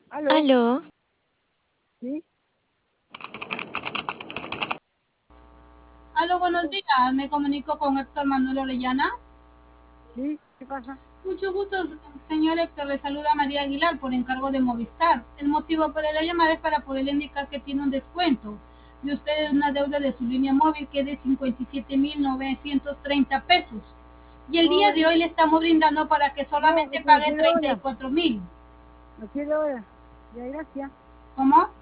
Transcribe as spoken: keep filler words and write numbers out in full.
¿Aló? Aló, ¿Sí? Aló, buenos ¿Aló? días. Me comunico con Héctor Manuel Orellana. ¿Sí? ¿Qué pasa? Mucho gusto, señor Héctor. Le saluda María Aguilar por encargo de Movistar. El motivo para la llamada es para poderle indicar que tiene un descuento de usted una deuda de su línea móvil que es de cincuenta y siete mil novecientos treinta pesos. Y el No, día de hoy le estamos brindando para que no, solamente que me pague quede treinta y ahora. cuatro mil. Me quede ahora. Ya, gracias. ¿Cómo?